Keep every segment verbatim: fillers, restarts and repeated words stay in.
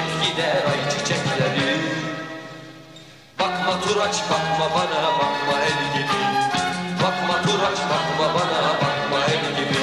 gider ay çiçekleri. Bakma Turaç bakma bana, bakma el gibi. Bakma Turaç bakma bana, bakma el gibi.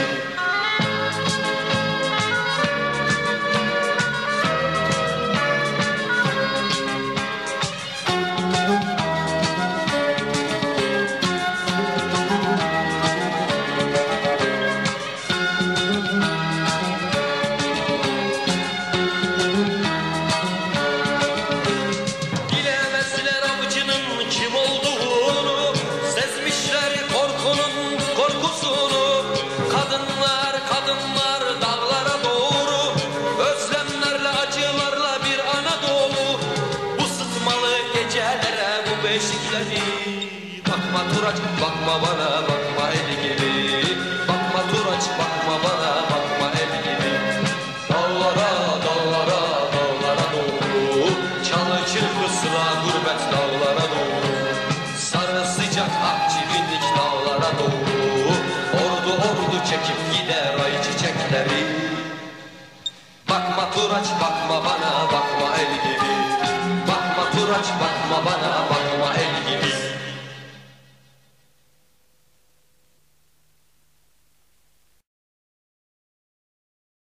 Kadınlar kadınlar dağlara doğru, özlemlerle acılarla bir Anadolu. Bu sıtmalı gecelere bu beşikleri. Bakma Turaç bakma bana, bakma el gibi. Bakma Turaç bakma bana, bakma el gibi. Dağlara dağlara dağlara doğru, çalı çırpısına gurbet dağlara doğru. Sarı sıcak akçivinlik dağlara doğru, ordu ordu çekip gider ay çiçekleri. Bakma Turaç bakma bana, bakma el gibi. Bakma Turaç bakma bana, bakma